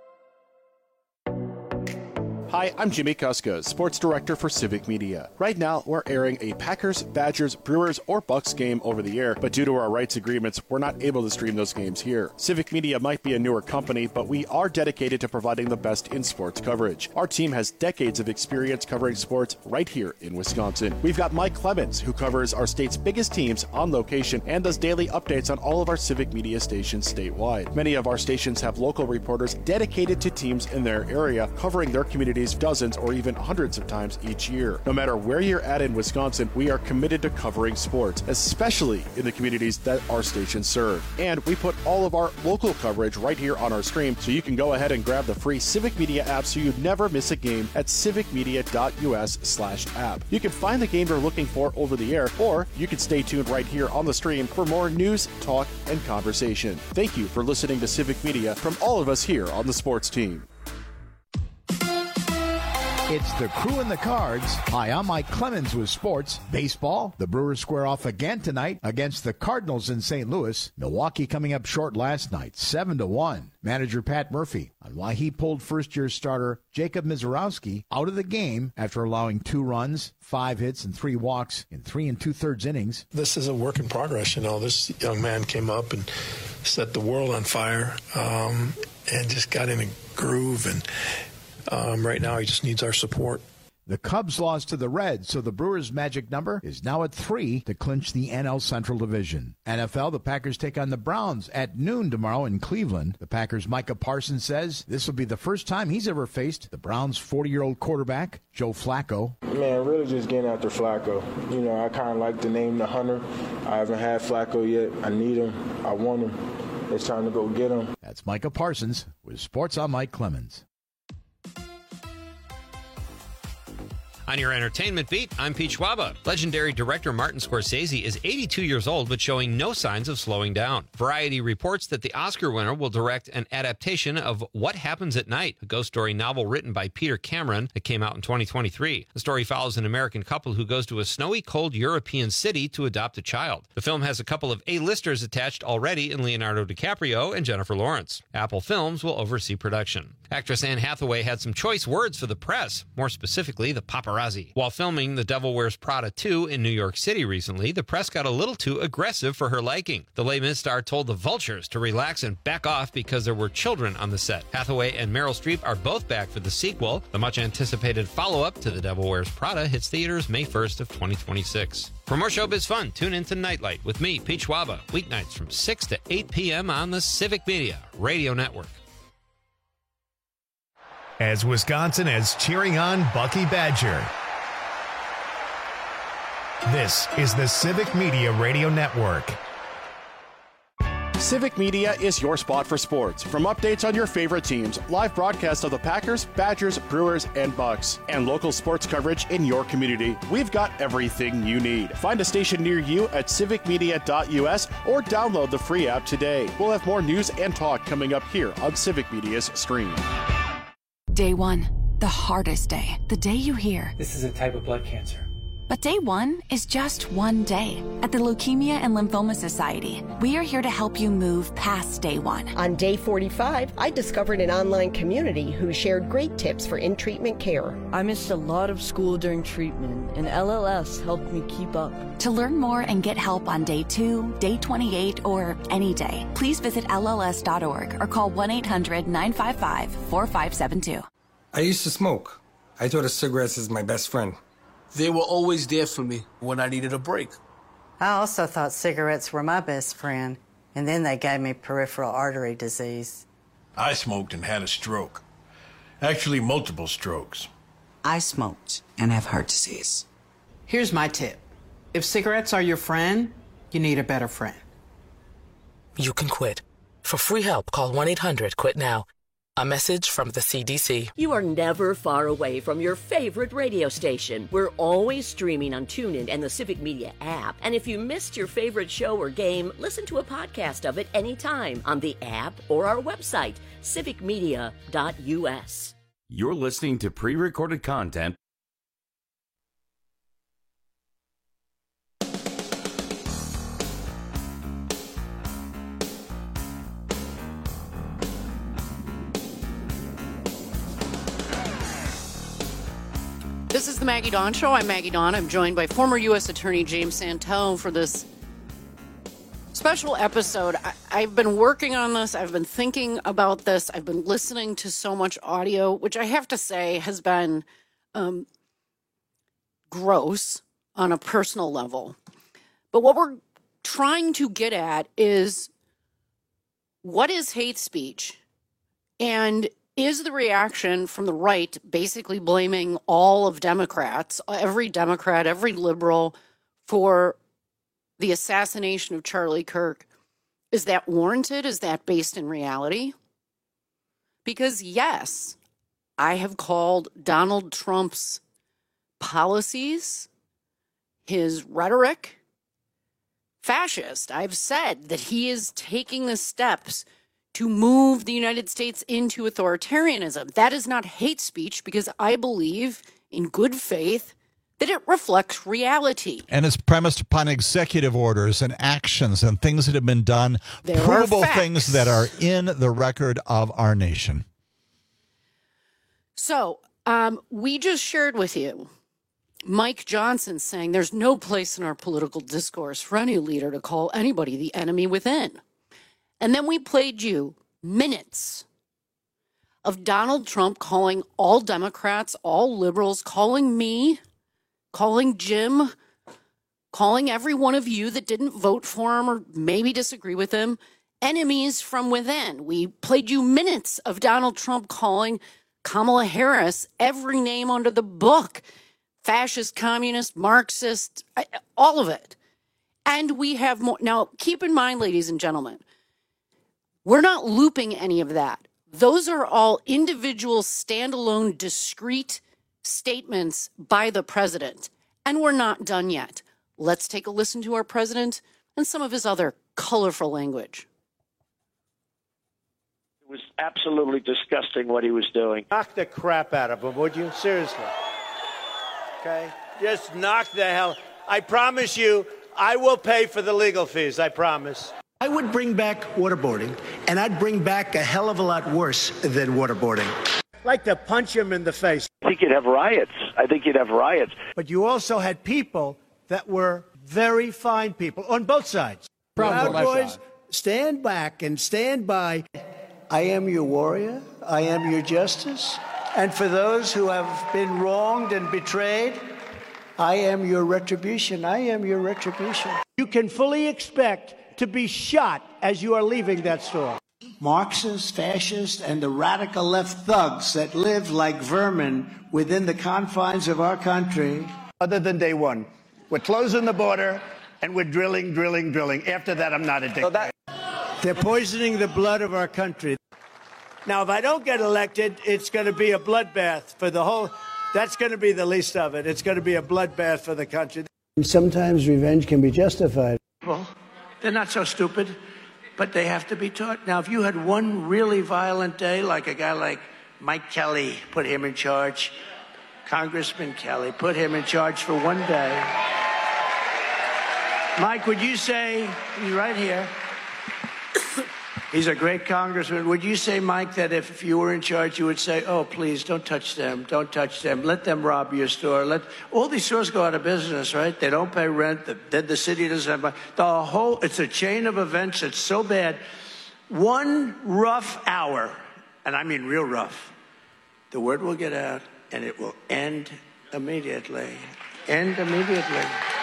Hi, I'm Jimmy Kuska, Sports Director for Civic Media. Right now, we're airing a Packers, Badgers, Brewers, or Bucks game over the air, but due to our rights agreements, we're not able to stream those games here. Civic Media might be a newer company, but we are dedicated to providing the best in sports coverage. Our team has decades of experience covering sports right here in Wisconsin. We've got Mike Clemens, who covers our state's biggest teams on location and does daily updates on all of our Civic Media stations statewide. Many of our stations have local reporters dedicated to teams in their area, covering their communities dozens or even hundreds of times each year. No matter where you're at in Wisconsin, we are committed to covering sports, especially in the communities that our stations serve. And we put all of our local coverage right here on our stream, so you can go ahead and grab the free Civic Media app so you never miss a game at civicmedia.us/app. You can find the game you're looking for over the air, or you can stay tuned right here on the stream for more news, talk, and conversation. Thank you for listening to Civic Media from all of us here on the sports team. It's the Crew and the Cards. Hi, I'm Mike Clemens with sports. Baseball, the Brewers square off again tonight against the Cardinals in St. Louis. Milwaukee coming up short last night, 7-1. Manager Pat Murphy on why he pulled first-year starter Jacob Misiorowski out of the game after allowing 2 runs, 5 hits, and 3 walks in 3 2/3 innings. This is a work in progress. This young man came up and set the world on fire and just got in a groove, and right now, he just needs our support. The Cubs lost to the Reds, so the Brewers' magic number is now at 3 to clinch the NL Central Division. NFL, the Packers take on the Browns at noon tomorrow in Cleveland. The Packers' Micah Parsons says this will be the first time he's ever faced the Browns' 40-year-old quarterback, Joe Flacco. Man, really just getting after Flacco. I kind of like the name The Hunter. I haven't had Flacco yet. I need him. I want him. It's time to go get him. That's Micah Parsons with Sports on Mike Clemens. On your entertainment beat, I'm Pete Schwaba. Legendary director Martin Scorsese is 82 years old but showing no signs of slowing down. Variety reports that the Oscar winner will direct an adaptation of What Happens at Night, a ghost story novel written by Peter Cameron that came out in 2023. The story follows an American couple who goes to a snowy, cold European city to adopt a child. The film has a couple of A-listers attached already in Leonardo DiCaprio and Jennifer Lawrence. Apple Films will oversee production. Actress Anne Hathaway had some choice words for the press, more specifically the paparazzi. While filming The Devil Wears Prada 2 in New York City recently, the press got a little too aggressive for her liking. The Les Mis star told the Vultures to relax and back off because there were children on the set. Hathaway and Meryl Streep are both back for the sequel. The much-anticipated follow-up to The Devil Wears Prada hits theaters May 1st of 2026. For more showbiz fun, tune in to Nightlight with me, Pete Schwaba, weeknights from 6 to 8 p.m. on the Civic Media Radio Network. As Wisconsin is cheering on Bucky Badger. This is the Civic Media Radio Network. Civic Media is your spot for sports. From updates on your favorite teams, live broadcasts of the Packers, Badgers, Brewers, and Bucks, and local sports coverage in your community, we've got everything you need. Find a station near you at civicmedia.us or download the free app today. We'll have more news and talk coming up here on Civic Media's stream. Day 1, the hardest day. The day you hear, this is a type of blood cancer. But day 1 is just one day. At the Leukemia and Lymphoma Society, we are here to help you move past day 1. On day 45, I discovered an online community who shared great tips for in-treatment care. I missed a lot of school during treatment, and LLS helped me keep up. To learn more and get help on day 2, day 28, or any day, please visit LLS.org or call 1-800-955-4572. I used to smoke. I thought of cigarettes as my best friend. They were always there for me when I needed a break. I also thought cigarettes were my best friend, and then they gave me peripheral artery disease. I smoked and had a stroke. Actually, multiple strokes. I smoked and have heart disease. Here's my tip. If cigarettes are your friend, you need a better friend. You can quit. For free help, call 1-800-QUIT-NOW. A message from the CDC. You are never far away from your favorite radio station. We're always streaming on TuneIn and the Civic Media app. And if you missed your favorite show or game, listen to a podcast of it anytime on the app or our website, civicmedia.us. You're listening to pre-recorded content. This is the Maggie Dawn Show. I'm Maggie Dawn. I'm joined by former U.S. Attorney James Santone for this special episode. I've been working on this. I've been thinking about this. I've been listening to so much audio, which I have to say has been gross on a personal level. But what we're trying to get at is, what is hate speech? And is the reaction from the right basically blaming all of Democrats, every Democrat, every liberal, for the assassination of Charlie Kirk? Is that warranted? Is that based in reality? Because yes, I have called Donald Trump's policies, his rhetoric, fascist. I've said that he is taking the steps to move the United States into authoritarianism. That is not hate speech, because I believe in good faith that it reflects reality. And it's premised upon executive orders and actions and things that have been done, There are provable facts. things that are in the record of our nation. So we just shared with you Mike Johnson saying there's no place in our political discourse for any leader to call anybody the enemy within. And then we played you minutes of Donald Trump calling all Democrats, all liberals, calling me, calling Jim, calling every one of you that didn't vote for him or maybe disagree with him, enemies from within. We played you minutes of Donald Trump calling Kamala Harris every name under the book, fascist, communist, Marxist, all of it. And we have more. Now, keep in mind, ladies and gentlemen, we're not looping any of that. Those are all individual, standalone, discrete statements by the president. And we're not done yet. Let's take a listen to our president and some of his other colorful language. It was absolutely disgusting what he was doing. Knock the crap out of him, would you? Seriously. Okay? Just knock the hell. I promise you, I will pay for the legal fees. I promise. I would bring back waterboarding, and I'd bring back a hell of a lot worse than waterboarding. Like to punch him in the face. I think you'd have riots. But you also had people that were very fine people on both sides. Proud Boys, stand back and stand by. I am your warrior. I am your justice. And for those who have been wronged and betrayed, I am your retribution. I am your retribution. You can fully expect to be shot as you are leaving that store. Marxists, fascists, and the radical left thugs that live like vermin within the confines of our country. Other than day one, we're closing the border and we're drilling. After that, I'm not a dictator. They're poisoning the blood of our country. Now, if I don't get elected, it's going to be a bloodbath for the whole. That's going to be the least of it. It's going to be a bloodbath for the country. Sometimes revenge can be justified. Well, they're not so stupid, but they have to be taught. Now, if you had one really violent day, like a guy like Mike Kelly, put him in charge, Congressman Kelly, put him in charge for one day. Mike, would you say, he's right here, he's a great congressman. Would you say, Mike, that if you were in charge, you would say, oh, please, don't touch them. Don't touch them. Let them rob your store. All these stores go out of business, right? They don't pay rent. Then the city doesn't have money. It's a chain of events. It's so bad. One rough hour, and I mean real rough, the word will get out, and it will end immediately. End immediately.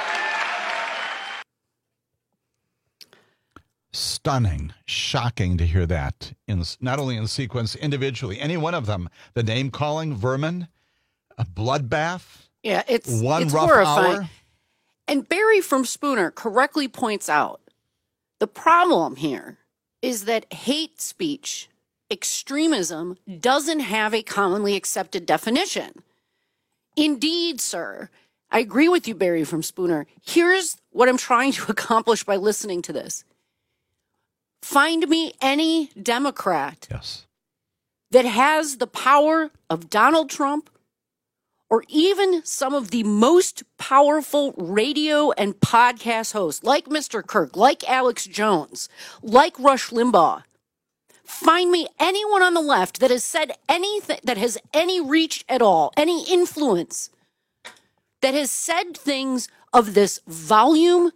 Stunning, shocking to hear that, in not only in sequence, individually, any one of them, the name-calling, vermin, A bloodbath? Yeah, it's rough horrifying. hour? And Barry from Spooner correctly points out the problem here is that hate speech, extremism, doesn't have a commonly accepted definition. Indeed, sir, I agree with you, Barry from Spooner. Here's what I'm trying to accomplish by listening to this. Find me any Democrat that has the power of Donald Trump or even some of the most powerful radio and podcast hosts like Mr. Kirk, like Alex Jones, like Rush Limbaugh. Find me anyone on the left that has said anything, that has any reach at all, any influence, that has said things of this volume,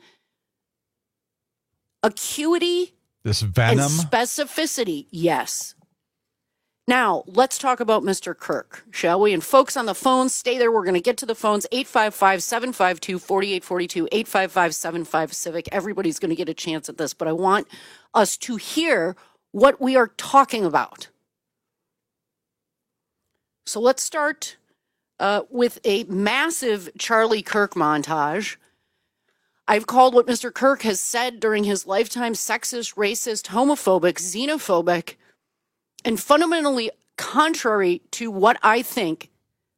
acuity, this venom, and specificity. Yes. Now, let's talk about Mr. Kirk, shall we? And folks on the phones, stay there. We're going to get to the phones. 855-752-4842, 855-75-CIVIC. Everybody's going to get a chance at this, but I want us to hear what we are talking about. So let's start with a massive Charlie Kirk montage. I've called what Mr. Kirk has said during his lifetime sexist, racist, homophobic, xenophobic, and fundamentally contrary to what I think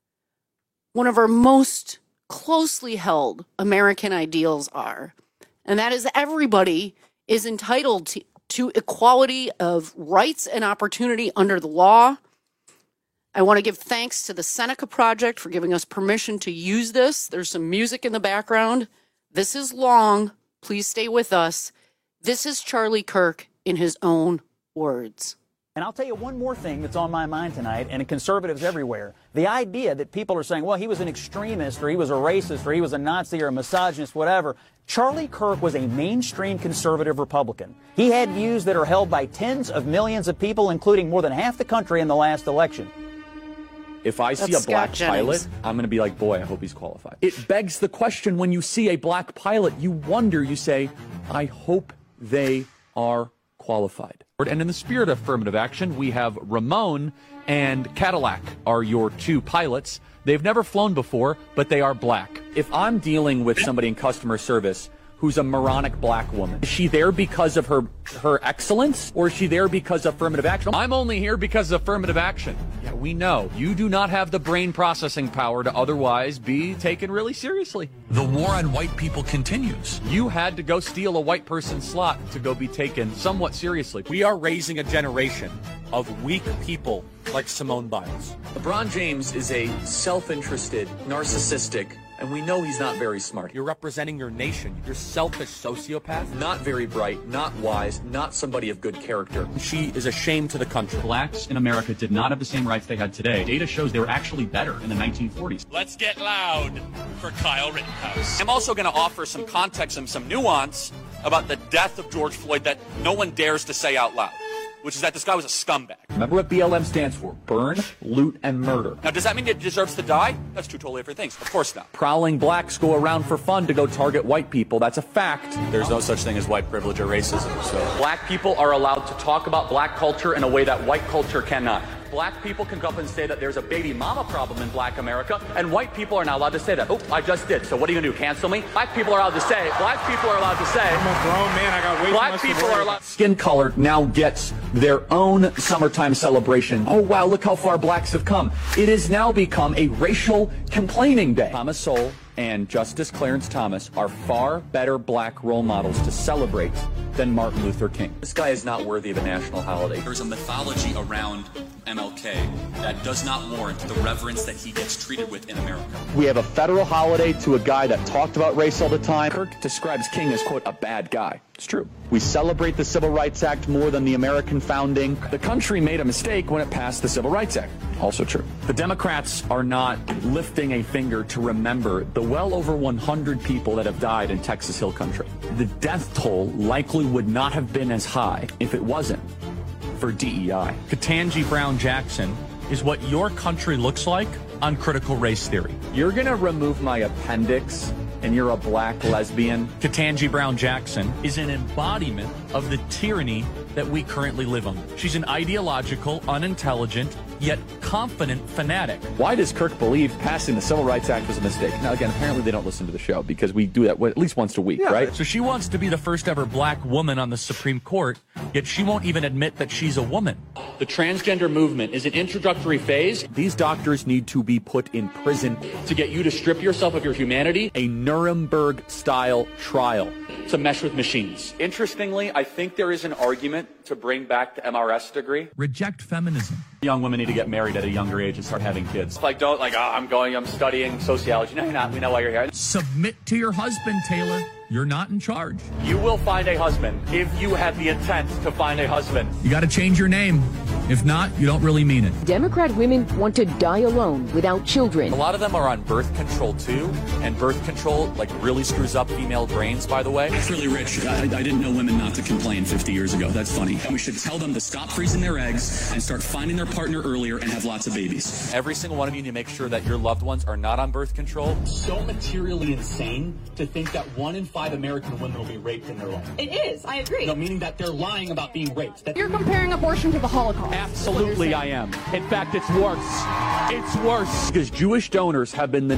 one of our most closely held American ideals are. And that is everybody is entitled to equality of rights and opportunity under the law. I want to give thanks to the Seneca Project for giving us permission to use this. There's some music in the background. This is long. Please stay with us. This is Charlie Kirk in his own words. And I'll tell you one more thing that's on my mind tonight, and conservatives everywhere. The idea that people are saying, well, he was an extremist, or he was a racist, or he was a Nazi, or a misogynist, whatever. Charlie Kirk was a mainstream conservative Republican. He had views that are held by tens of millions of people, including more than half the country in the last election. If I see a black pilot, I'm going to be like, boy, I hope he's qualified. It begs the question, when you see a black pilot, you wonder, you say, I hope they are qualified. And in the spirit of affirmative action, we have Ramon and Cadillac are your two pilots. They've never flown before, but they are black. If I'm dealing with somebody in customer service who's a moronic black woman, is she there because of her excellence, or is she there because of affirmative action? I'm only here because of affirmative action. Yeah, we know. You do not have the brain processing power to otherwise be taken really seriously. The war on white people continues. You had to go steal a white person's slot to go be taken somewhat seriously. We are raising a generation of weak people like Simone Biles. LeBron James is a self-interested, narcissistic, and we know he's not very smart. You're representing your nation. You're selfish sociopath. Not very bright, not wise, not somebody of good character. She is a shame to the country. Blacks in America did not have the same rights they had today. Data shows they were actually better in the 1940s. Let's get loud for Kyle Rittenhouse. I'm also going to offer some context and some nuance about the death of George Floyd that no one dares to say out loud, which is that this guy was a scumbag. Remember what BLM stands for? Burn, loot, and murder. Now, does that mean he deserves to die? That's two totally different things. Of course not. Prowling blacks go around for fun to go target white people. That's a fact. There's no such thing as white privilege or racism. So black people are allowed to talk about black culture in a way that white culture cannot. Black people can come up and say that there's a baby mama problem in black America, and white people are not allowed to say that. Oh, I just did. So what are you going to do, cancel me? Black people are allowed to say. Black people are allowed to say. I'm a grown man. I got way black too much people are allowed. Skin color now gets their own summertime celebration. Oh, wow, look how far blacks have come. It has now become a racial complaining day. Thomas Sowell and Justice Clarence Thomas are far better black role models to celebrate than Martin Luther King. This guy is not worthy of a national holiday. There's a mythology around MLK that does not warrant the reverence that he gets treated with in America. We have a federal holiday to a guy that talked about race all the time. Kirk describes King as, quote, a bad guy. It's true. We celebrate the Civil Rights Act more than the American founding. The country made a mistake when it passed the Civil Rights Act. Also true. The Democrats are not lifting a finger to remember the well over 100 people that have died in Texas Hill Country. The death toll likely would not have been as high if it wasn't for DEI. Ketanji Brown Jackson is what your country looks like on critical race theory. You're going to remove my appendix and you're a black lesbian? Ketanji Brown Jackson is an embodiment of the tyranny that we currently live under. She's an ideological, unintelligent, yet confident fanatic. Why does Kirk believe passing the Civil Rights Act was a mistake? Now, again, apparently they don't listen to the show because we do that at least once a week, right? So she wants to be the first ever black woman on the Supreme Court, yet she won't even admit that she's a woman. The transgender movement is an introductory phase. These doctors need to be put in prison To get you to strip yourself of your humanity, a Nuremberg-style trial. to mesh with machines. Interestingly, I think there is an argument to bring back the MRS degree. Reject feminism. Young women need to get married at a younger age and start having kids. I'm studying sociology. No, you're not. We know why you're here. Submit to your husband, Taylor. You're not in charge. You will find a husband if you have the intent to find a husband. You got to change your name. If not, you don't really mean it. Democrat women want to die alone without children. A lot of them are on birth control too, and birth control really screws up female brains, by the way. That's really rich. I didn't know women not to complain 50 years ago. That's funny. We should tell them to stop freezing their eggs and start finding their partner earlier and have lots of babies. Every single one of you need to make sure that your loved ones are not on birth control. So materially insane to think that 1 in 5 American women will be raped in their life. It is. I agree. No, meaning that they're lying about being raped. You're comparing abortion to the Holocaust. Absolutely, I am. In fact, it's worse. It's worse. Because Jewish donors have been the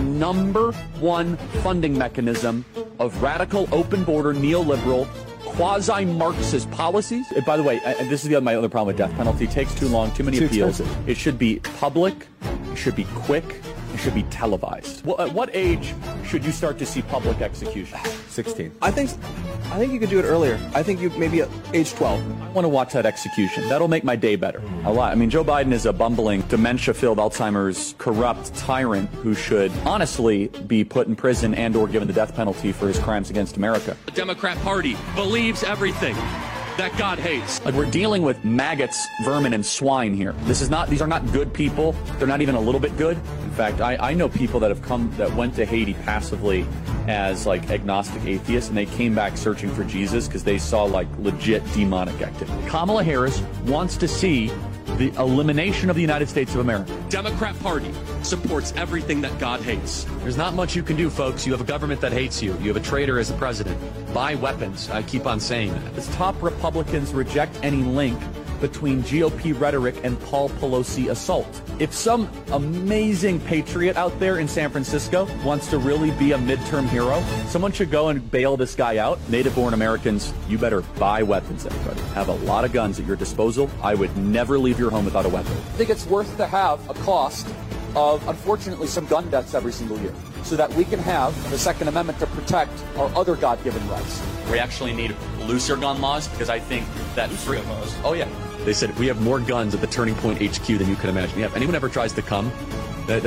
#1 funding mechanism of radical, open border, neoliberal, quasi-Marxist policies. And by the way, and this is my other problem with death penalty. It takes too long, too many appeals. It should be public. It should be quick. It should be televised. Well, at what age should you start to see public execution? 16. I think you could do it earlier. I think you maybe at age 12. I want to watch that execution. That'll make my day better. A lot. I mean, Joe Biden is a bumbling, dementia-filled, Alzheimer's, corrupt tyrant who should honestly be put in prison and or given the death penalty for his crimes against America. The Democrat Party believes everything that God hates. We're dealing with maggots, vermin, and swine here. These are not good people. They're not even a little bit good. In fact, I know people that went to Haiti passively as agnostic atheists, and they came back searching for Jesus because they saw legit demonic activity. Kamala Harris wants to see the elimination of the United States of America. Democrat Party supports everything that God hates. There's not much you can do, folks. You have a government that hates you. You have a traitor as the president. Buy weapons. I keep on saying that. As top Republicans reject any link between GOP rhetoric and Paul Pelosi assault. If some amazing patriot out there in San Francisco wants to really be a midterm hero, someone should go and bail this guy out. Native-born Americans, you better buy weapons, everybody. Have a lot of guns at your disposal. I would never leave your home without a weapon. I think it's worth to have a cost of, unfortunately, some gun deaths every single year so that we can have the Second Amendment to protect our other God-given rights. We actually need looser gun laws because I think that looser gun laws. Oh, yeah. They said we have more guns at the Turning Point HQ than you can imagine. Yeah, if anyone ever tries to come, that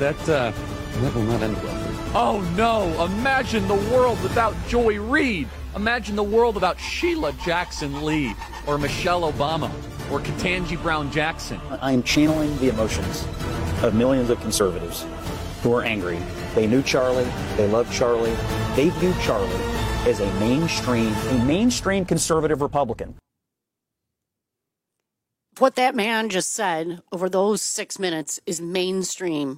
will not end well. Oh no! Imagine the world without Joy Reid. Imagine the world without Sheila Jackson Lee or Michelle Obama or Ketanji Brown Jackson. I am channeling the emotions of millions of conservatives who are angry. They knew Charlie. They loved Charlie. They viewed Charlie as a mainstream conservative Republican. What that man just said over those 6 minutes is mainstream.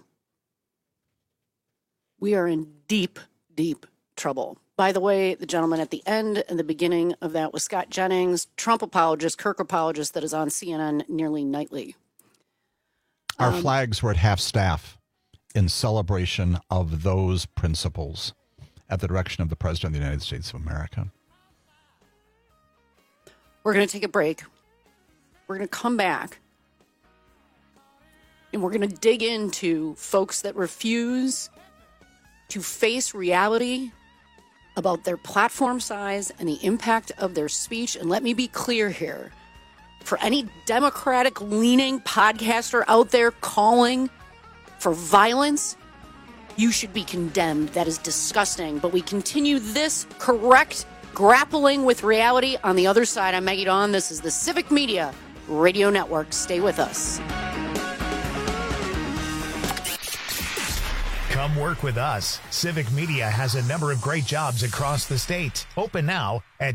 We are in deep, deep trouble. By the way, the gentleman at the end and the beginning of that was Scott Jennings, Trump apologist, Kirk apologist that is on CNN nearly nightly. Our flags were at half staff in celebration of those principles at the direction of the President of the United States of America. We're going to take a break. We're going to come back and we're going to dig into folks that refuse to face reality about their platform size and the impact of their speech. And let me be clear here. For any Democratic-leaning podcaster out there calling for violence, you should be condemned. That is disgusting. But we continue this correct grappling with reality on the other side. I'm Maggie Dawn. This is the Civic Media Radio Network. Stay with us. Come work with us. Civic Media has a number of great jobs across the state. Open now at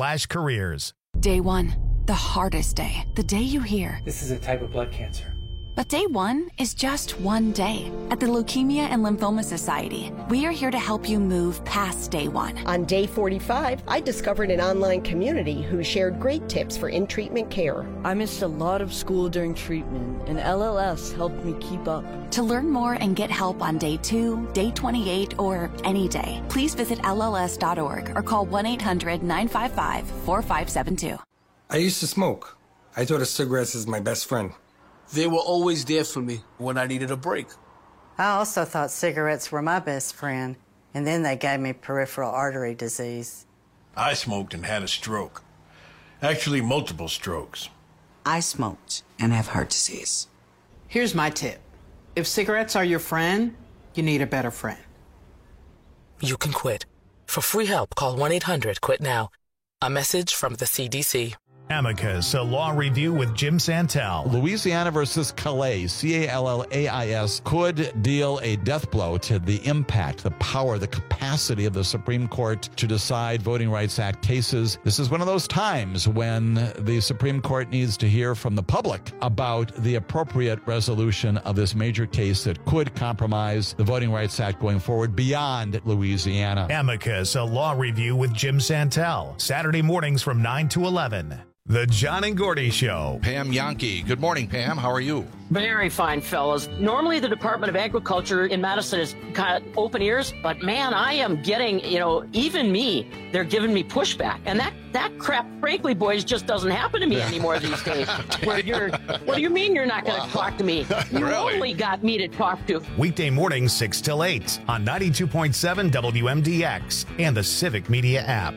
civicmedia.us/careers. Day one, the hardest day. The day you hear, this is a type of blood cancer. But day one is just one day. At the Leukemia and Lymphoma Society, we are here to help you move past day one. On day 45, I discovered an online community who shared great tips for in-treatment care. I missed a lot of school during treatment, and LLS helped me keep up. To learn more and get help on day 2, day 28, or any day, please visit LLS.org or call 1-800-955-4572. I used to smoke. I thought of cigarettes as my best friend. They were always there for me when I needed a break. I also thought cigarettes were my best friend, and then they gave me peripheral artery disease. I smoked and had a stroke. Actually, multiple strokes. I smoked and have heart disease. Here's my tip. If cigarettes are your friend, you need a better friend. You can quit. For free help, call 1-800-QUIT-NOW. A message from the CDC. Amicus, a law review with Jim Santel. Louisiana versus Calais, Callais, could deal a death blow to the impact, the power, the capacity of the Supreme Court to decide Voting Rights Act cases. This is one of those times when the Supreme Court needs to hear from the public about the appropriate resolution of this major case that could compromise the Voting Rights Act going forward beyond Louisiana. Amicus, a law review with Jim Santel. Saturday mornings from 9 to 11. The John and Gordy Show. Pam Yankee. Good morning, Pam. How are you? Very fine, fellas. Normally, the Department of Agriculture in Madison is kind of open ears, but man, I am getting, even me, they're giving me pushback. And that crap, frankly, boys, just doesn't happen to me anymore these days. Where what do you mean you're not going to talk to me? You only got me to talk to. Weekday mornings 6 till 8 on 92.7 WMDX and the Civic Media app.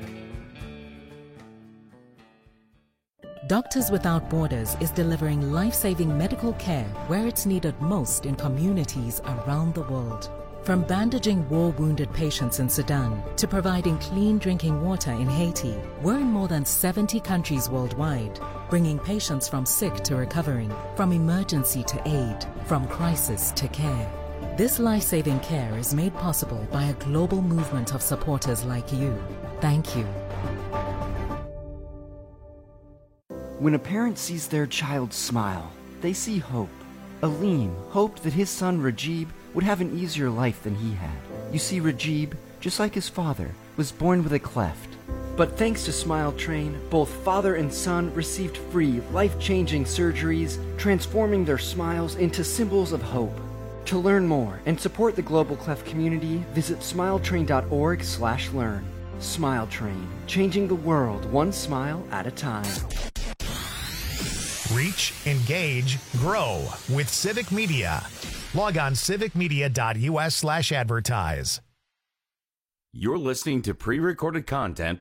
Doctors Without Borders is delivering life-saving medical care where it's needed most in communities around the world. From bandaging war-wounded patients in Sudan to providing clean drinking water in Haiti, we're in more than 70 countries worldwide, bringing patients from sick to recovering, from emergency to aid, from crisis to care. This life-saving care is made possible by a global movement of supporters like you. Thank you. When a parent sees their child smile, they see hope. Aleem hoped that his son Rajib would have an easier life than he had. You see, Rajib, just like his father, was born with a cleft. But thanks to Smile Train, both father and son received free, life-changing surgeries, transforming their smiles into symbols of hope. To learn more and support the global cleft community, visit smiletrain.org/learn. Smile Train, changing the world one smile at a time. Reach, engage, grow with Civic Media. Log on civicmedia.us/advertise. You're listening to pre-recorded content.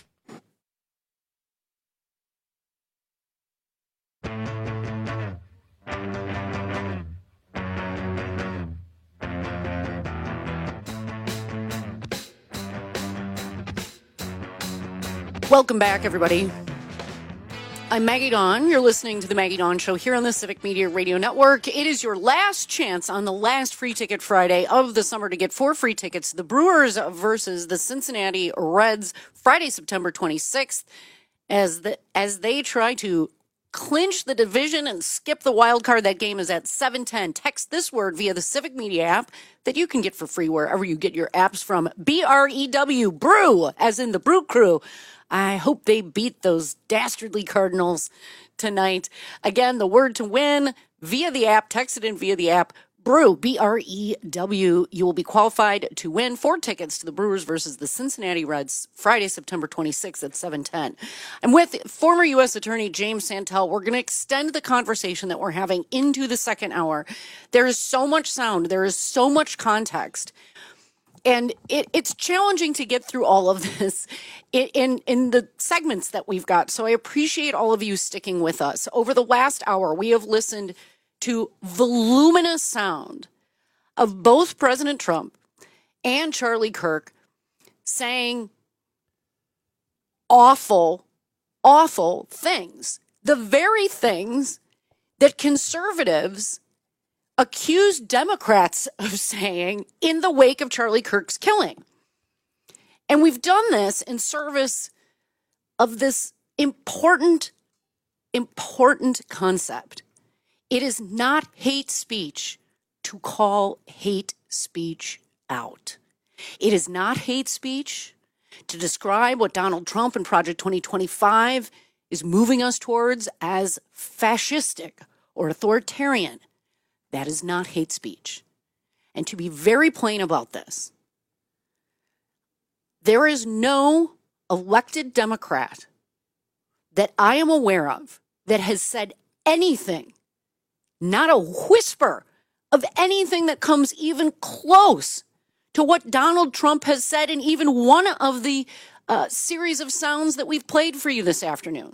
Welcome back, everybody. I'm Maggie Dawn. You're listening to the Maggie Dawn Show here on the Civic Media Radio Network. It is your last chance on the last Free Ticket Friday of the summer to get 4 free tickets to the Brewers versus the Cincinnati Reds, Friday, September 26th, as they try to clinch the division and skip the wild card. That game is at 7:10. Text this word via the Civic Media app that you can get for free wherever you get your apps from. BREW, Brew, as in the Brew Crew. I hope they beat those dastardly Cardinals tonight. Again, the word to win via the app, text it in via the app, Brew, BREW. You will be qualified to win 4 tickets to the Brewers versus the Cincinnati Reds, Friday, September 26th at 7:10. I'm with former U.S. Attorney James Santel. We're going to extend the conversation that we're having into the second hour. There is so much sound. There is so much context. And it's challenging to get through all of this in the segments that we've got. So I appreciate all of you sticking with us. Over the last hour, we have listened to voluminous sound of both President Trump and Charlie Kirk saying awful, awful things. The very things that conservatives accused Democrats of saying in the wake of Charlie Kirk's killing. And we've done this in service of this important concept. It is not hate speech to call hate speech out. It is not hate speech to describe what Donald Trump and Project 2025 is moving us towards as fascistic or authoritarian. That is not hate speech. And to be very plain about this, there is no elected Democrat that I am aware of that has said anything, not a whisper of anything that comes even close to what Donald Trump has said in even one of the series of sounds that we've played for you this afternoon.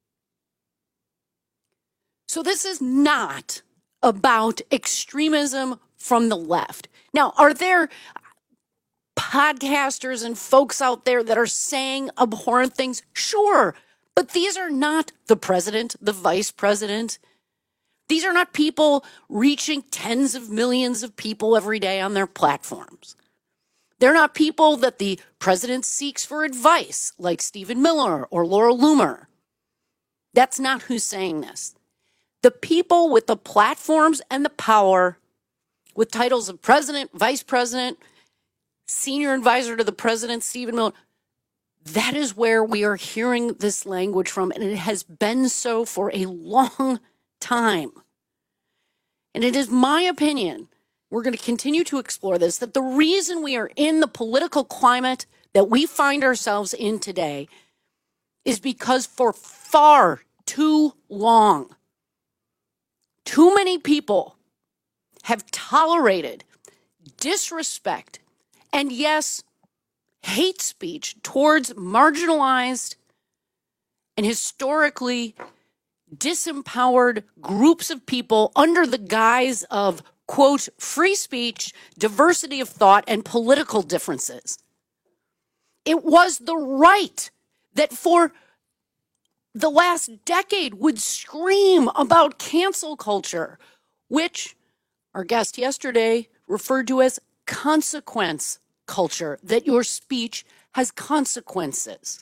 So this is not about extremism from the left. Now, are there podcasters and folks out there that are saying abhorrent things? Sure, but these are not the president, the vice president. These are not people reaching tens of millions of people every day on their platforms. They're not people that the president seeks for advice, like Stephen Miller or Laura Loomer. That's not who's saying this. The people with the platforms and the power, with titles of president, vice president, senior advisor to the president, Stephen Miller, that is where we are hearing this language from, and it has been so for a long time. And it is my opinion, we're going to continue to explore this, that the reason we are in the political climate that we find ourselves in today is because for far too long, too many people have tolerated disrespect and, yes, hate speech towards marginalized and historically disempowered groups of people under the guise of, quote, free speech, diversity of thought, and political differences. It was the right that for the last decade would scream about cancel culture, which our guest yesterday referred to as consequence culture, that your speech has consequences.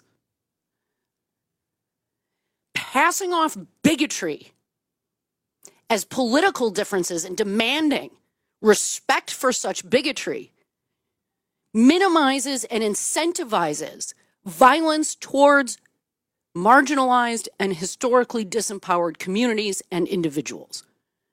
Passing off bigotry as political differences and demanding respect for such bigotry minimizes and incentivizes violence towards marginalized and historically disempowered communities and individuals.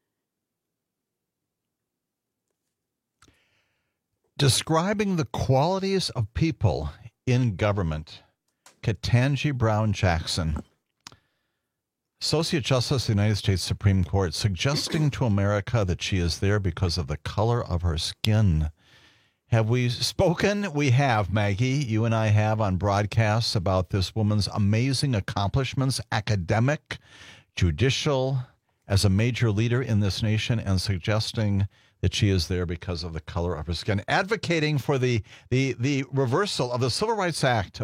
Describing the qualities of people in government, Ketanji Brown Jackson, Associate Justice of the United States Supreme Court, suggesting to America that she is there because of the color of her skin. Have we spoken? We have, Maggie. You and I have on broadcasts about this woman's amazing accomplishments, academic, judicial, as a major leader in this nation, and suggesting that she is there because of the color of her skin, advocating for the reversal of the Civil Rights Act of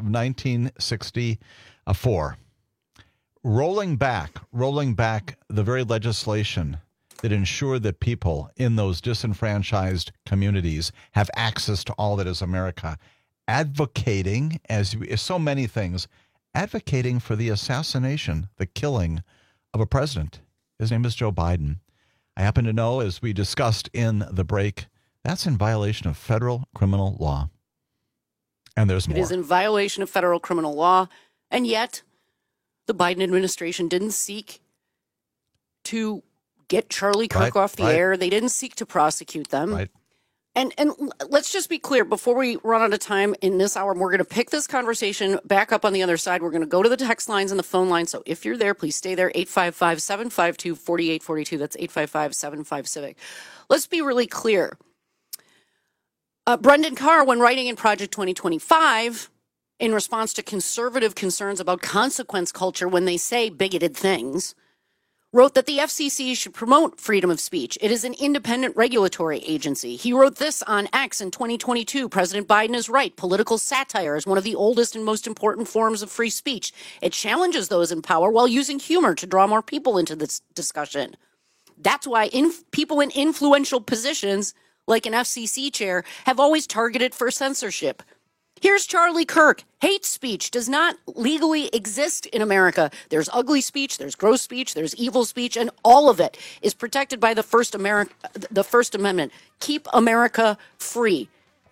1964, rolling back the very legislation that ensured that people in those disenfranchised communities have access to all that is America, advocating, as so many things, advocating for the assassination, the killing of a president. His name is Joe Biden. I happen to know, as we discussed in the break, that's in violation of federal criminal law. And there's more. It is in violation of federal criminal law, and yet the Biden administration didn't seek to get Charlie Kirk off the air. They didn't seek to prosecute them. Right. And let's just be clear, before we run out of time in this hour, we're going to pick this conversation back up on the other side. We're going to go to the text lines and the phone line. So if you're there, please stay there. 855-752-4842. That's 855-75-CIVIC. Let's be really clear. Brendan Carr, when writing in Project 2025, in response to conservative concerns about consequence culture when they say bigoted things, wrote that the FCC should promote freedom of speech. It is an independent regulatory agency. He wrote this on X in 2022. President Biden is right. Political satire is one of the oldest and most important forms of free speech. It challenges those in power while using humor to draw more people into this discussion. That's why people in influential positions, like an FCC chair, have always targeted for censorship. Here's Charlie Kirk. Hate speech does not legally exist in America. There's ugly speech, there's gross speech, there's evil speech, and all of it is protected by the First Amendment. Keep America free.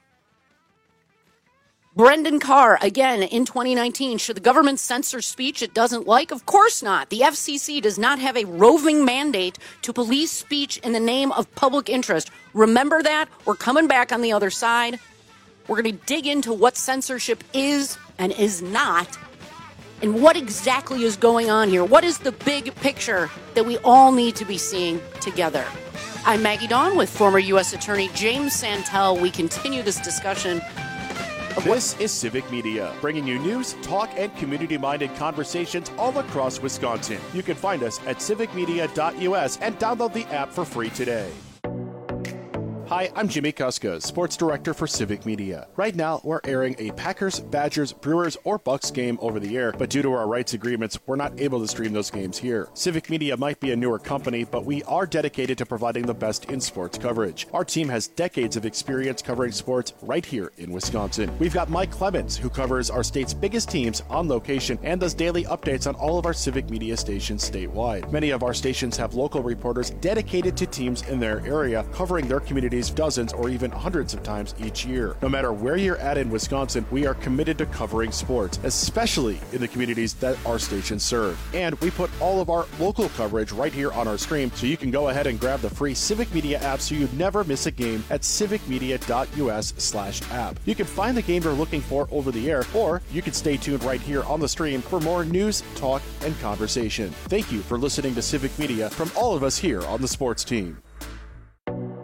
Brendan Carr, again, in 2019, should the government censor speech it doesn't like? Of course not. The FCC does not have a roving mandate to police speech in the name of public interest. Remember that. We're coming back on the other side. We're going to dig into what censorship is and is not, and what exactly is going on here. What is the big picture that we all need to be seeing together? I'm Maggie Dawn with former U.S. Attorney James Santel. We continue this discussion. This is Civic Media, bringing you news, talk, and community-minded conversations all across Wisconsin. You can find us at civicmedia.us and download the app for free today. Hi, I'm Jimmy Kuska, Sports Director for Civic Media. Right now, we're airing a Packers, Badgers, Brewers, or Bucks game over the air, but due to our rights agreements, we're not able to stream those games here. Civic Media might be a newer company, but we are dedicated to providing the best in sports coverage. Our team has decades of experience covering sports right here in Wisconsin. We've got Mike Clemens, who covers our state's biggest teams on location and does daily updates on all of our Civic Media stations statewide. Many of our stations have local reporters dedicated to teams in their area, covering their communities dozens or even hundreds of times each year. No matter where you're at in Wisconsin, we are committed to covering sports, especially in the communities that our stations serve. And we put all of our local coverage right here on our stream, so you can go ahead and grab the free Civic Media app so you never miss a game at civicmedia.us/app. You can find the game you're looking for over the air, or you can stay tuned right here on the stream for more news, talk, and conversation. Thank you for listening to Civic Media from all of us here on the sports team.